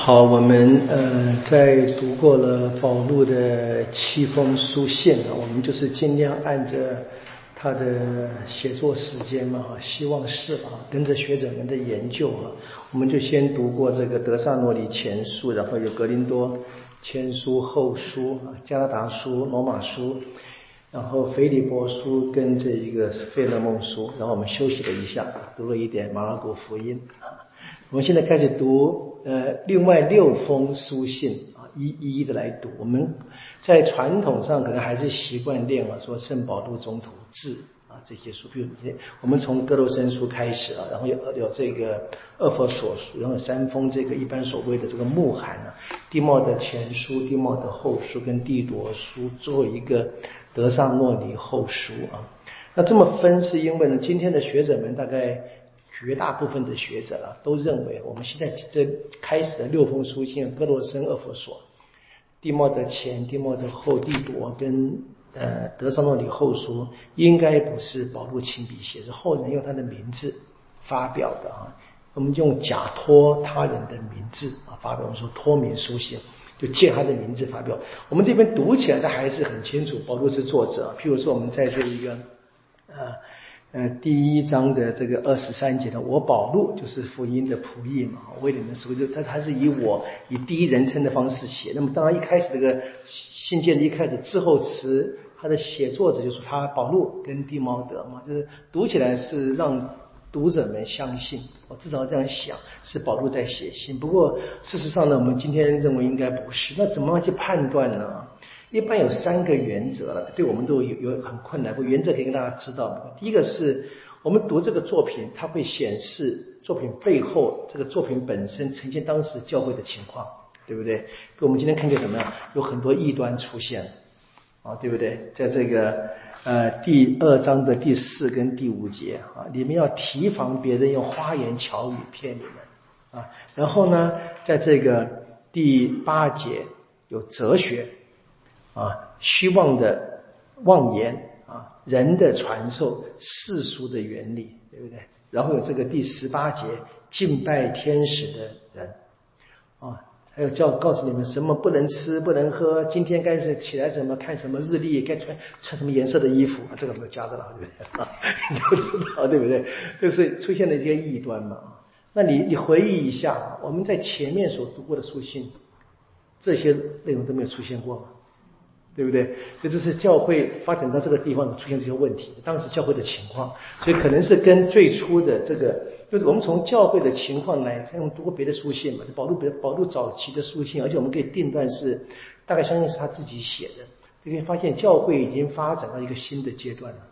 好，我们在读过了保禄的7封书信啊，我们就是尽量按着他的写作时间嘛，希望是跟着学者们的研究我们就先读过这个德萨诺里前书，然后有格林多前书、后书、加拉达书、罗马书，然后腓立波书跟这一个费勒孟书，然后我们休息了一下，读了一点马尔谷福音。我们现在开始读另外6封书信一一的来读。我们在传统上可能还是习惯念说圣保禄宗徒志这些书，比如我们从哥罗森书开始然后有这个厄弗所书，然后有3封这个一般所谓的这个穆罕地茂的前书、地茂的后书跟蒂多书，最后一个德萨诺里后书那这么分是因为呢，今天的学者们大概绝大部分的学者都认为，我们现在这开始的6封书信，哥罗森、厄弗所、地茂的前、地茂的后、蒂多跟德萨诺里后书，应该不是保禄亲笔写，是后人用他的名字发表的我们用假托他人的名字发表，我们说托名书信，就借他的名字发表。我们这边读起来他还是很清楚，保禄是作者。譬如说我们在这一个第1章的这个23节我保禄就是福音的仆役嘛，为你们说，就他是以第一人称的方式写。那么当然一开始这个信件的一开始字后词，他的写作者就是他保禄跟地茂德嘛，就是读起来是让读者们相信，我至少这样想，是保禄在写信。不过事实上呢，我们今天认为应该不是。那怎么样去判断呢？一般有3个原则了，对我们都有很困难。原则可以跟大家知道。第一个是我们读这个作品，它会显示作品背后这个作品本身呈现当时教会的情况，对不对？我们今天看见什么样？有很多异端出现对不对？在这个第2章的第4跟第5节里面要提防别人用花言巧语骗你们然后呢，在这个第8节有哲学虚妄的妄言人的传授世俗的原理，对不对？然后有这个第18节敬拜天使的人还有告诉你们什么不能吃不能喝，今天该是起来怎么看什么日历，该穿什么颜色的衣服这个都加的了，对不对你都知道，对不对？就是出现了这些异端嘛。那你回忆一下，我们在前面所读过的书信，这些内容都没有出现过吗？对不对？所以这是教会发展到这个地方出现这些问题，当时教会的情况，所以可能是跟最初的这个，就是我们从教会的情况来，我们读过别的书信嘛，保禄早期的书信，而且我们可以定断是大概相信是他自己写的，你可以发现教会已经发展到一个新的阶段了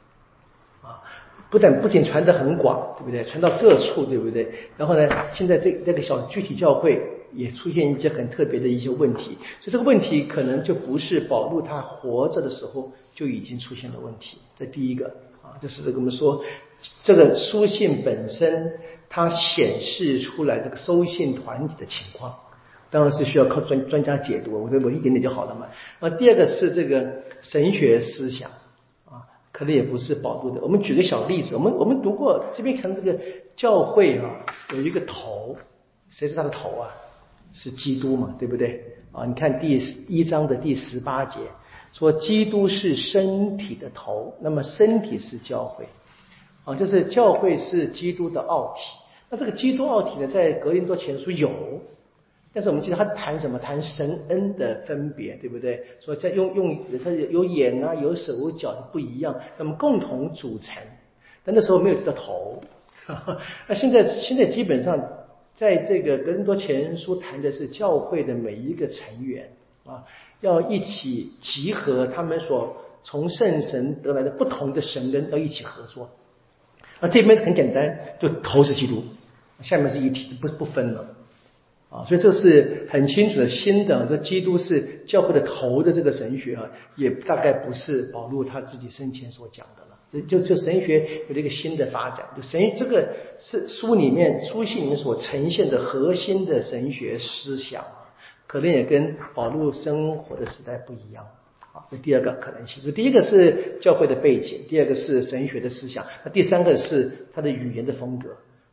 不仅传得很广，对不对？传到各处，对不对？然后呢，现在这个小具体教会也出现一些很特别的一些问题，所以这个问题可能就不是保禄他活着的时候就已经出现的问题。这第一个这是我们说这个书信本身它显示出来这个收信团体的情况，当然是需要靠专家解读，我一点点就好了嘛。第二个是这个神学思想可能也不是保禄的。我们举个小例子，我们读过这边看这个教会有一个头，谁是他的头是基督嘛，对不对你看第1章的第18节说基督是身体的头，那么身体是教会就是教会是基督的奥体。那这个基督奥体呢，在格林多前书有，但是我们记得他谈什么？谈神恩的分别，对不对？说在他有眼有手有脚不一样，那么共同组成。但那时候没有这个头那现在基本上在这个格林多前书谈的是教会的每一个成员要一起集合他们所从圣神得来的不同的神恩，要一起合作。这边很简单，就头是基督，下面是一体，不分了所以这是很清楚的新的，这基督是教会的头的这个神学也大概不是保禄他自己生前所讲的了。就神学有了一个新的发展，就这个是书信里面所呈现的核心的神学思想可能也跟保禄生活的时代不一样这第二个可能性。就第一个是教会的背景，第二个是神学的思想，那第三个是他的语言的风格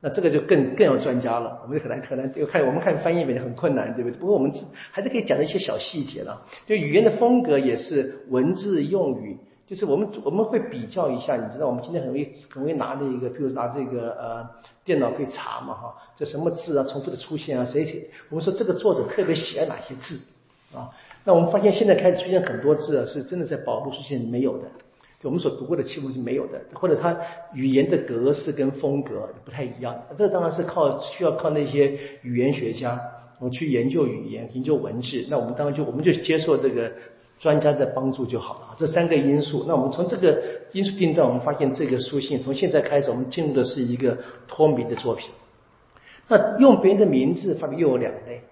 那这个就更要专家了，我们很难我们看翻译很困难，对不对？不过我们还是可以讲一些小细节了。就语言的风格也是文字用语，就是我们会比较一下，你知道我们今天很容易拿那个，比如拿这个电脑可以查嘛哈，这什么字啊重复的出现啊，我们说这个作者特别喜爱哪些字啊？那我们发现现在开始出现很多字啊，是真的在保禄书信没有的。就我们所读过的契佛是没有的，或者它语言的格式跟风格不太一样。这当然是需要靠那些语言学家，我们去研究语言、研究文字。那我们当然我们就接受这个专家的帮助就好了。这3个因素，那我们从这个因素定断，我们发现这个书信从现在开始，我们进入的是一个脱名的作品。那用别人的名字发表又有2类，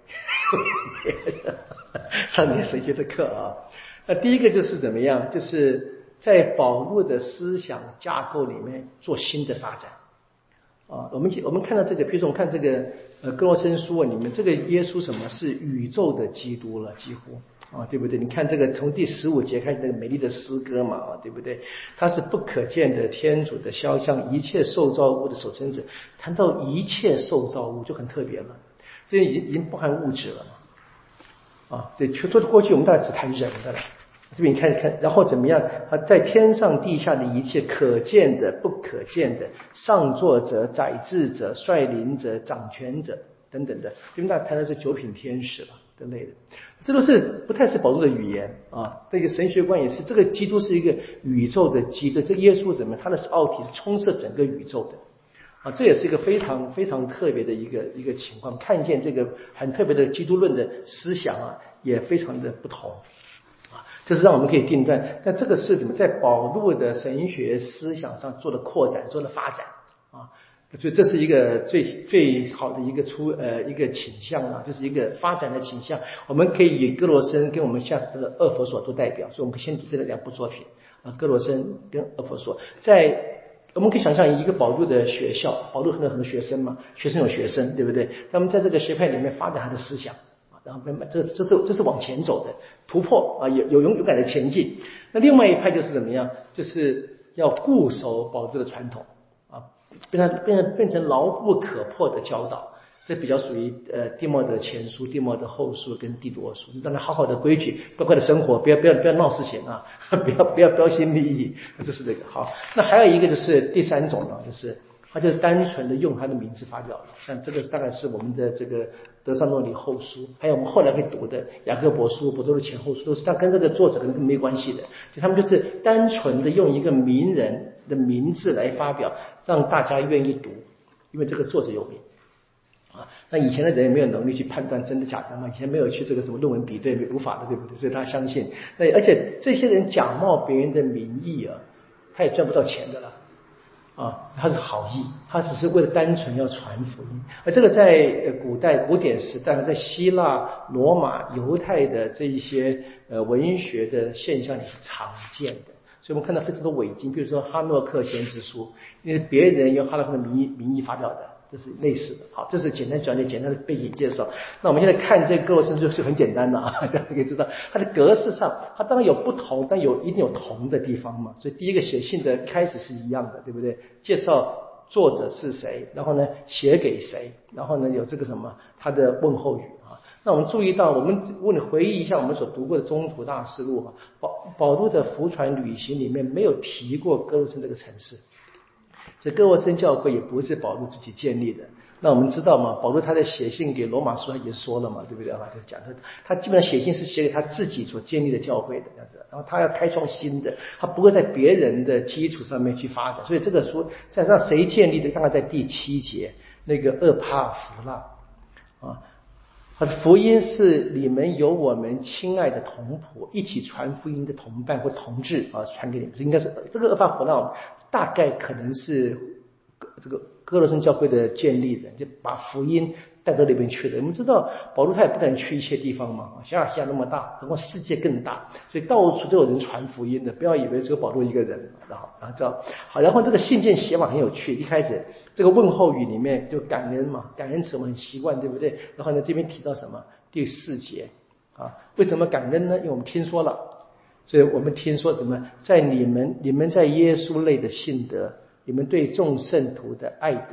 上点神学的课啊。那第一个就是怎么样？就是在保禄的思想架构里面做新的发展啊。我们看到这个，比如说我们看这个哥罗森书里面，这个耶稣什么是宇宙的基督了，几乎啊，对不对？你看这个从第15节开始那个美丽的诗歌嘛，对不对？他是不可见的天主的肖像，一切受造物的守生者。谈到一切受造物就很特别了，这已经不含物质了嘛啊，对，过去我们大概只谈人的了。这边你看，然后怎么样？在天上地下的一切可见的、不可见的，上作者、宰制者、率领者、掌权者等等的，这边大家谈的是9品天使了之类的，这都是不太是保禄的语言啊。这个神学观也是，这个基督是一个宇宙的基督，这耶稣怎么样？他的奥体是充斥整个宇宙的啊，这也是一个非常非常特别的一个情况。看见这个很特别的基督论的思想啊，也非常的不同。这是让我们可以定断，但这个是怎么在保禄的神学思想上做了扩展、做了发展啊？所以这是一个最好的一个倾向啊，这是一个发展的倾向。我们可以以哥罗森跟我们下次的厄弗所做代表，所以我们可以先读这2部作品啊，哥罗森跟厄弗所。我们可以想象一个保禄的学校，保禄很多学生嘛，学生有学生，对不对？那么在这个学派里面发展他的思想。然后这是往前走的突破啊，有勇敢的前进。那另外一派就是怎么样？就是要固守保禄的传统啊，变成牢不可破的教导。这比较属于弟莫的前书、弟莫的后书跟弟多书，让他好好的规矩，乖乖的生活，不要闹事情啊，不要标新立异，这是这个好。那还有一个就是第3种呢，就是他就是单纯的用他的名字发表了，像这个大概是我们的这个德萨诺里后书，还有我们后来会读的雅各伯书、伯多禄前后书，都是他跟这个作者跟没关系的，就他们就是单纯的用一个名人的名字来发表，让大家愿意读，因为这个作者有名啊。那以前的人也没有能力去判断真的假的嘛，以前没有去这个什么论文比对，无法的，对不对？所以他相信。那而且这些人假冒别人的名义啊，他也赚不到钱的了。啊，他是好意，他只是为了单纯要传福音，而这个在古典时代，在希腊、罗马、犹太的这一些文学的现象里是常见的，所以我们看到非常多伪经，比如说哈诺克先知书，因为别人用哈诺克的名义发表的，这是类似的。好，这是简单转列、简单的背景介绍。那我们现在看这个哥罗森书是很简单的啊，大家可以知道它的格式上，它当然有不同，但一定有同的地方嘛。所以第一个写信的开始是一样的，对不对？介绍作者是谁，然后呢写给谁，然后呢有这个什么他的问候语啊。那我们注意到，我们回忆一下我们所读过的中途大事录啊，保禄的福传旅行里面没有提过哥罗森这个城市。所以哥罗森教会也不是保禄自己建立的。那我们知道嘛，保禄他在写信给罗马书他也说了嘛，对不对啊？就讲他基本上写信是写给他自己所建立的教会的这样子，然后他要开创新的，他不会在别人的基础上面去发展。所以这个书在让谁建立的？大概在第7节那个厄帕弗拉啊。福音是你们有我们亲爱的同仆一起传福音的同伴或同志啊，传给你们。应该是这个厄帕弗拉大概可能是这个哥罗森教会的建立人，就把福音带到那边去的。我们知道保禄他也不可能去一切地方嘛，小亚细亚那么大，何况世界更大，所以到处都有人传福音的，不要以为只有保禄一个人。然后这样好，然后这个信件写法很有趣，一开始这个问候语里面就感恩嘛，感恩词我们很习惯，对不对？然后呢这边提到什么第4节啊，为什么感恩呢？因为我们听说了，所以我们听说什么，在你们在耶稣内的信德，你们对众圣徒的爱德，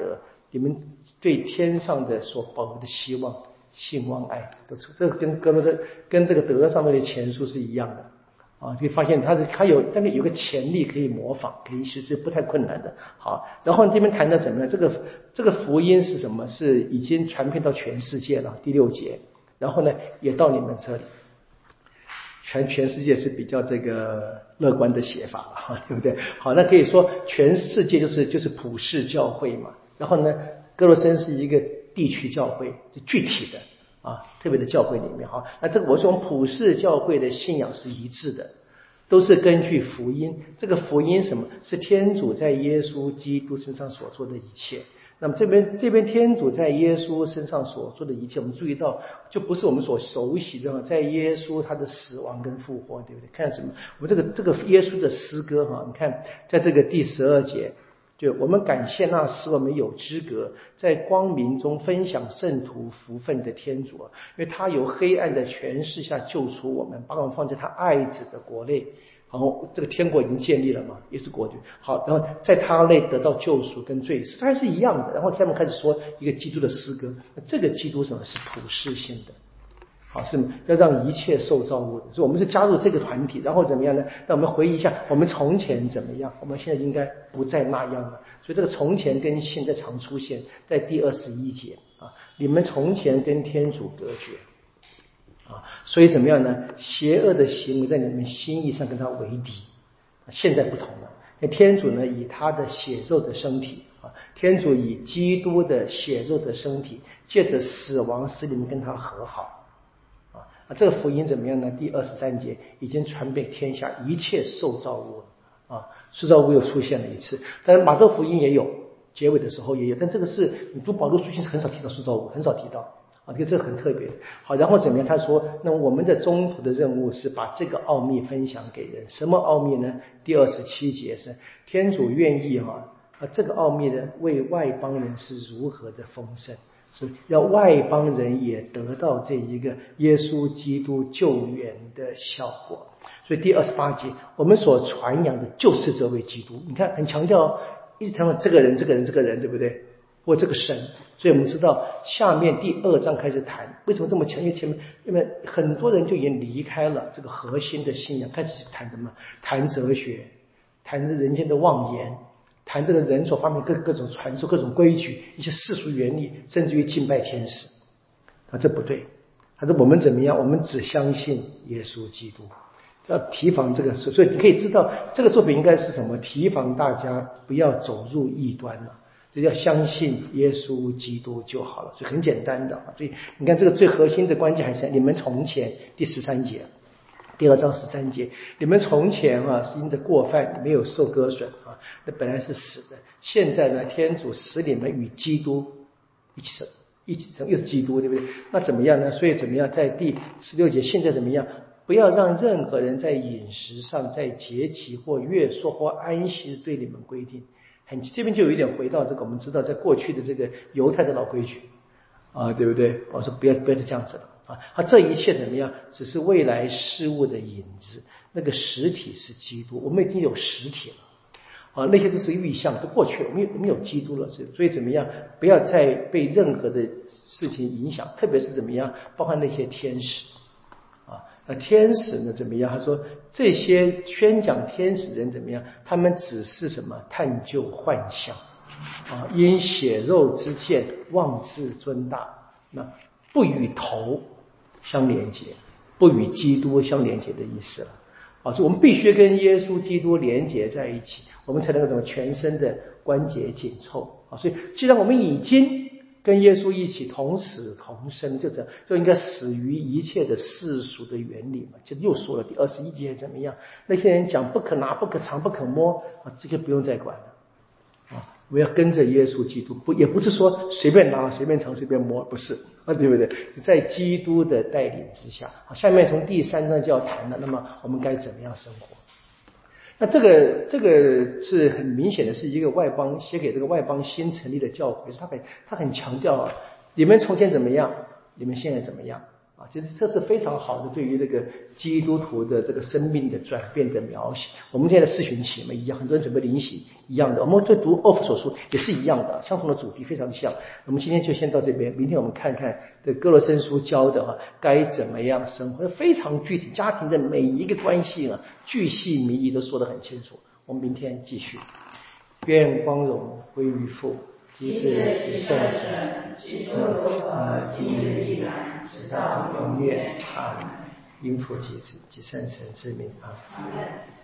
你们对天上的所保留的希望、信望爱都出，这是跟这个德上面的前书是一样的啊。可以发现它有大概有个潜力可以模仿，可以是不太困难的。好，然后这边谈到什么呢？这个福音是什么？是已经传遍到全世界了，第6节。然后呢，也到你们这里。全世界是比较这个乐观的写法了哈，对不对？好，那可以说全世界就是普世教会嘛。然后呢，哥罗森是一个地区教会，就具体的啊，特别的教会里面哈。那这个我说普世教会的信仰是一致的，都是根据福音。这个福音什么？是天主在耶稣基督身上所做的一切。那么这边天主在耶稣身上所做的一切，我们注意到就不是我们所熟悉的在耶稣他的死亡跟复活，对不对？看什么？我们这个耶稣的诗歌哈，你看在这个第12节，就我们感谢那使我们有资格在光明中分享圣徒福分的天主，因为他由黑暗的权势下救出我们，把我们放在他爱子的国内。好，这个天国已经建立了嘛，也是国度。好，然后在他内得到救赎跟罪赎，它还是一样的。然后他们开始说一个基督的诗歌，这个基督什么是普世性的？好，是要让一切受造物的。所以我们是加入这个团体，然后怎么样呢？那我们回忆一下，我们从前怎么样？我们现在应该不再那样了。所以这个从前跟现在常出现在第21节啊，你们从前跟天主隔绝。啊，所以怎么样呢？邪恶的行为在你们心意上跟他为敌。现在不同了，那天主呢以他的血肉的身体啊，天主以基督的血肉的身体，借着死亡使你们跟他和好啊。这个福音怎么样呢？第23节已经传遍天下一切受造物啊，受造物又出现了一次，但是马窦福音也有，结尾的时候也有，但这个是你读保禄书信是很少提到受造物，很少提到。啊，这个很特别。好，然后怎么样？他说，那我们的中途的任务是把这个奥秘分享给人。什么奥秘呢？第27节是天主愿意这个奥秘的为外邦人是如何的丰盛，是要外邦人也得到这一个耶稣基督救援的效果。所以第28节，我们所传扬的就是这位基督。你看，很强调，一直强调这个人，对不对？或这个神。所以我们知道下面第2章开始谈，为什么这么强？因为很多人就已经离开了这个核心的信仰，开始谈什么？谈哲学，谈人间的妄言，谈这个人所发明各种传说、各种规矩、一些世俗原理，甚至于敬拜天使。这不对。他说我们怎么样？我们只相信耶稣基督。要提防这个事，所以你可以知道这个作品应该是什么？提防大家不要走入异端了。就要相信耶稣基督就好了，所以很简单的。所以你看这个最核心的关键还是你们从前第13节，第2章13节，你们从前是因着过犯没有受割损那本来是死的，现在呢天主使你们与基督一起生，又是基督，对不对？那怎么样呢？所以怎么样？在第16节，现在怎么样？不要让任何人在饮食上、在节期或月朔或安息对你们规定。这边就有一点回到这个，我们知道在过去的这个犹太的老规矩对不对？我说不要再这样子了这一切怎么样？只是未来事物的影子，那个实体是基督，我们已经有实体了那些都是预象，都过去了，我们有基督了，所以怎么样？不要再被任何的事情影响，特别是怎么样？包括那些天使那天使呢怎么样？他说这些宣讲天使人怎么样？他们只是什么？探究幻象因血肉之见妄自尊大，那不与头相连接，不与基督相连接的意思了所以我们必须跟耶稣基督连接在一起，我们才能够怎么全身的关节紧凑所以既然我们已经跟耶稣一起同死同生，就应该死于一切的世俗的原理嘛。就又说了第21节怎么样？那些人讲不可拿、不可藏、不可摸这个不用再管了我要跟着耶稣基督，也不是说随便拿、随便藏、随便摸，不是对不对？在基督的带领之下下面从第3章就要谈了，那么我们该怎么样生活？那这个是很明显的，是一个外邦写给这个外邦新成立的教会，他很强调你们从前怎么样，你们现在怎么样这是非常好的对于这个基督徒的这个生命的转变的描写。我们现在的四旬期嘛一样，很多人准备灵洗一样的，我们在读奥弗所书也是一样的，相同的主题非常像。我们今天就先到这边，明天我们看看这哥罗森书教的该怎么样生活，非常具体，家庭的每一个关系巨细靡遗都说得很清楚。我们明天继续。愿光荣归于父，及子及圣神，今日依然，直到永远。阿们。因父及子及圣神之名。阿们。